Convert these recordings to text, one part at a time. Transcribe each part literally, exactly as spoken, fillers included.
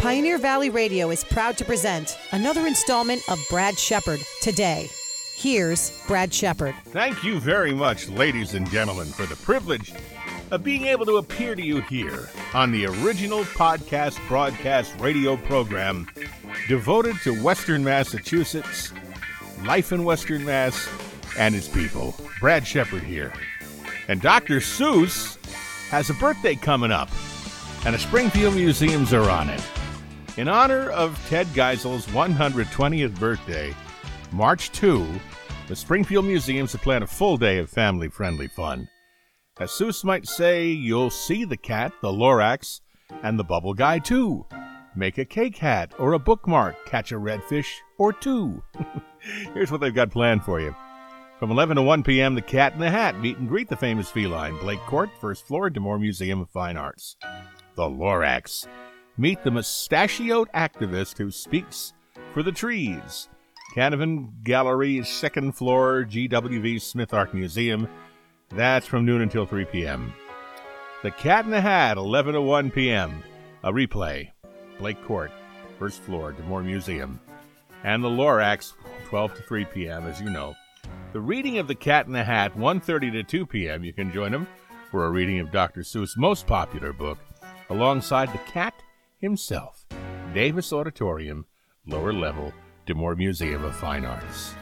Pioneer Valley Radio is proud to present another installment of Brad Shepard today. Here's Brad Shepard. Thank you very much, ladies and gentlemen, for the privilege of being able to appear to you here on the original podcast broadcast radio program devoted to Western Massachusetts, life in Western Mass, and its people. Brad Shepard here. And Doctor Seuss has a birthday coming up, and the Springfield Museums are on it. In honor of Ted Geisel's one hundred twentieth birthday, March second, the Springfield Museums have planned a full day of family-friendly fun. As Seuss might say, you'll see the cat, the Lorax, and the bubble guy, too. Make a cake hat or a bookmark, catch a redfish or two. Here's what they've got planned for you. From eleven to one p.m., the Cat in the Hat meet and greet the famous feline. Blake Court, first floor, Damore Museum of Fine Arts. The Lorax. Meet the mustachioed activist who speaks for the trees. Canavan Gallery, second floor, G W V Smith Art Museum. That's from noon until three p.m. The Cat in the Hat, eleven to one p.m. A replay. Blake Court, first floor, Damore Museum. And the Lorax, twelve to three p.m., as you know. The reading of The Cat in the Hat, one thirty to two p.m. You can join them for a reading of Doctor Seuss' most popular book, alongside the cat himself. Davis Auditorium, lower level, Damore Museum of Fine Arts.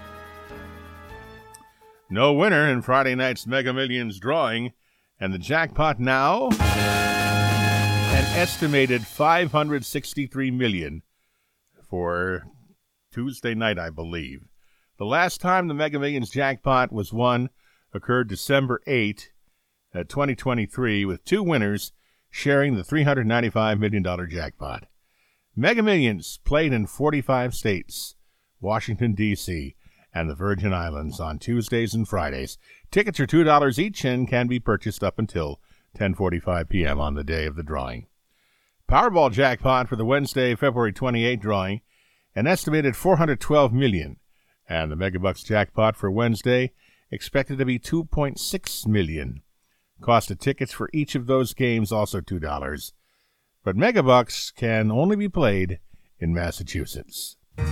No winner in Friday night's Mega Millions drawing, and the jackpot now, an estimated five hundred sixty-three million dollars for Tuesday night, I believe. The last time the Mega Millions jackpot was won occurred December eighth, twenty twenty-three, with two winners sharing the three hundred ninety-five million dollars jackpot. Mega Millions played in forty-five states, Washington, D C, and the Virgin Islands on Tuesdays and Fridays. Tickets are two dollars each and can be purchased up until ten forty-five p.m. on the day of the drawing. Powerball jackpot for the Wednesday, February twenty-eighth drawing, an estimated four hundred twelve million dollars, and the Megabucks jackpot for Wednesday expected to be two point six million dollars. Cost of tickets for each of those games also two dollars. But Megabucks can only be played in Massachusetts.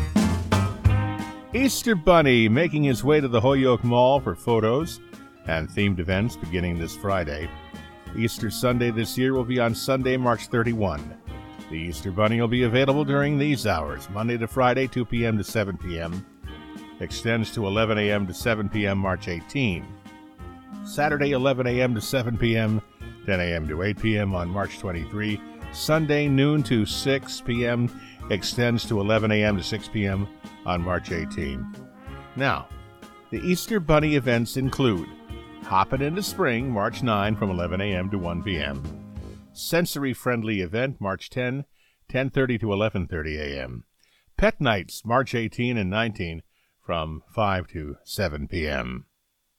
Easter Bunny making his way to the Holyoke Mall for photos and themed events beginning this Friday. Easter Sunday this year will be on Sunday, March thirty-first. The Easter Bunny will be available during these hours, Monday to Friday, two p.m. to seven p.m. Extends to eleven a.m. to seven p.m. March eighteenth. Saturday, eleven a.m. to seven p.m., ten a.m. to eight p.m. on March twenty-third. Sunday, noon to six p.m., extends to eleven a.m. to six p.m. on March eighteenth. Now, the Easter Bunny events include Hoppin' into Spring, March ninth from eleven a.m. to one p.m. Sensory-friendly event, March tenth, ten thirty to eleven thirty a.m. Pet Nights, March eighteenth and nineteenth from five to seven p.m.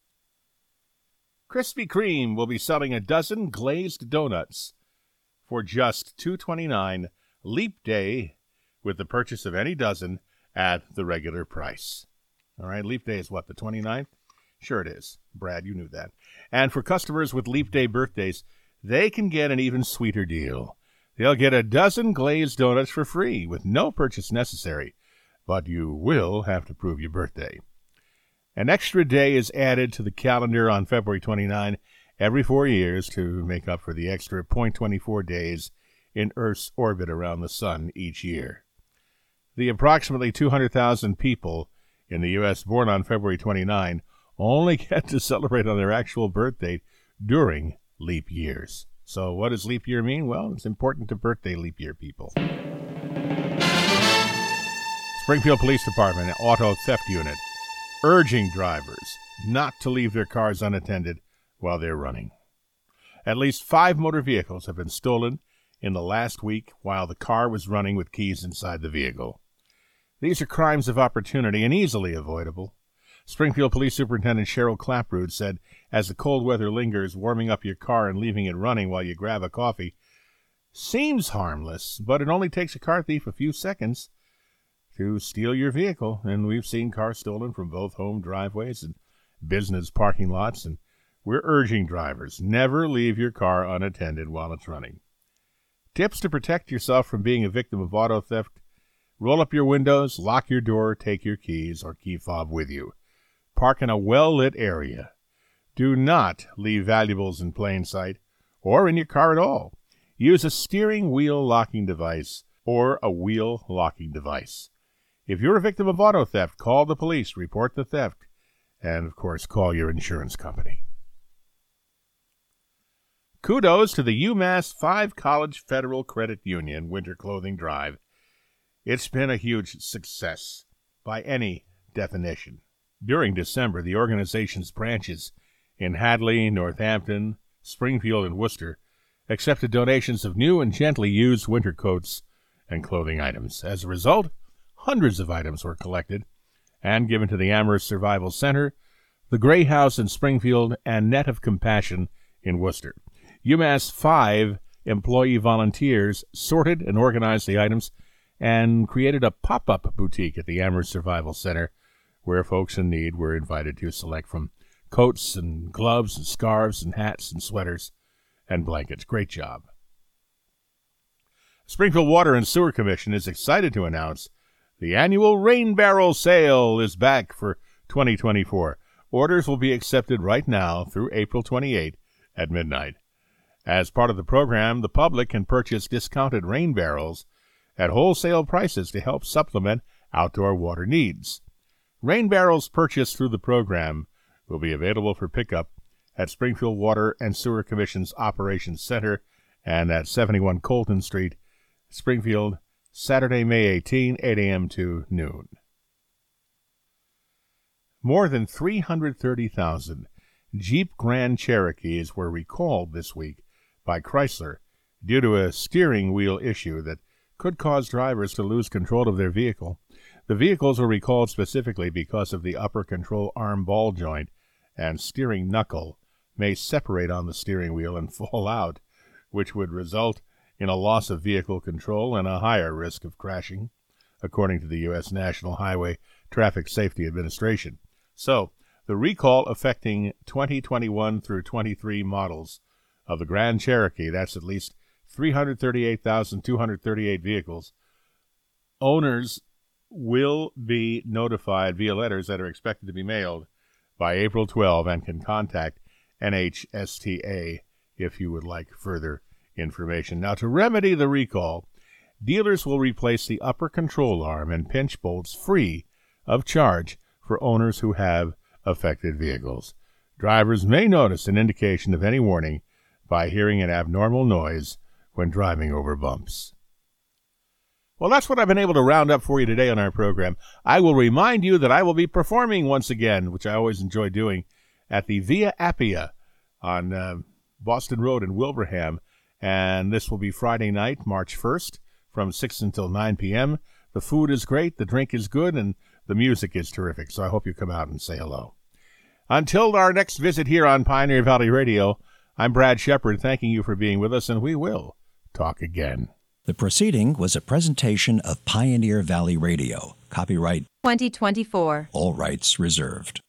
Krispy Kreme will be selling a dozen glazed donuts for just two dollars and twenty-nine cents Leap Day with the purchase of any dozen at the regular price. All right, Leap Day is what, the twenty-ninth? Sure it is. Brad, you knew that. And for customers with Leap Day birthdays, they can get an even sweeter deal. They'll get a dozen glazed donuts for free with no purchase necessary, but you will have to prove your birthday. An extra day is added to the calendar on February twenty-ninth every four years to make up for the extra zero point two four days in Earth's orbit around the sun each year. The approximately two hundred thousand people in the U S born on February twenty-ninth only get to celebrate on their actual birth date during leap years. So what does leap year mean? Well, it's important to birthday leap year people. Springfield Police Department Auto Theft Unit urging drivers not to leave their cars unattended while they're running. At least five motor vehicles have been stolen in the last week while the car was running with keys inside the vehicle. These are crimes of opportunity and easily avoidable. Springfield Police Superintendent Cheryl Clapprood said, as the cold weather lingers, warming up your car and leaving it running while you grab a coffee seems harmless, but it only takes a car thief a few seconds to steal your vehicle, and we've seen cars stolen from both home driveways and business parking lots, and we're urging drivers, never leave your car unattended while it's running. Tips to protect yourself from being a victim of auto theft: roll up your windows, lock your door, take your keys or key fob with you. Park in a well-lit area. Do not leave valuables in plain sight or in your car at all. Use a steering wheel locking device or a wheel locking device. If you're a victim of auto theft, call the police, report the theft, and, of course, call your insurance company. Kudos to the UMass Five College Federal Credit Union Winter Clothing Drive. It's been a huge success by any definition. During December, the organization's branches in Hadley, Northampton, Springfield, and Worcester accepted donations of new and gently used winter coats and clothing items. As a result, hundreds of items were collected and given to the Amherst Survival Center, the Gray House in Springfield, and Net of Compassion in Worcester. UMass five employee volunteers sorted and organized the items and created a pop-up boutique at the Amherst Survival Center where folks in need were invited to select from coats and gloves and scarves and hats and sweaters and blankets. Great job. Springfield Water and Sewer Commission is excited to announce the annual Rain Barrel Sale is back for twenty twenty-four. Orders will be accepted right now through April twenty-eighth at midnight. As part of the program, the public can purchase discounted rain barrels at wholesale prices to help supplement outdoor water needs. Rain barrels purchased through the program will be available for pickup at Springfield Water and Sewer Commission's Operations Center and at seventy-one Colton Street, Springfield, Saturday, May eighteenth, eight a.m. to noon. More than three hundred thirty thousand Jeep Grand Cherokees were recalled this week by Chrysler due to a steering wheel issue that could cause drivers to lose control of their vehicle. The vehicles were recalled specifically because of the upper control arm ball joint and steering knuckle may separate on the steering wheel and fall out, which would result in a loss of vehicle control and a higher risk of crashing, according to the U S National Highway Traffic Safety Administration. So, the recall affecting twenty twenty-one through twenty-three models of the Grand Cherokee, that's at least three hundred thirty-eight thousand two hundred thirty-eight vehicles. Owners will be notified via letters that are expected to be mailed by April twelfth and can contact N H S T A if you would like further information. Now, to remedy the recall, dealers will replace the upper control arm and pinch bolts free of charge for owners who have affected vehicles. Drivers may notice an indication of any warning by hearing an abnormal noise when driving over bumps. Well, that's what I've been able to round up for you today on our program. I will remind you that I will be performing once again, which I always enjoy doing, at the Via Appia on uh, Boston Road in Wilbraham, and this will be Friday night, March first, from six until nine p.m. The food is great, the drink is good, and the music is terrific, so I hope you come out and say hello. Until our next visit here on Pioneer Valley Radio, I'm Brad Shepard, thanking you for being with us, and we will talk again. The proceeding was a presentation of Pioneer Valley Radio. Copyright twenty twenty-four. All rights reserved.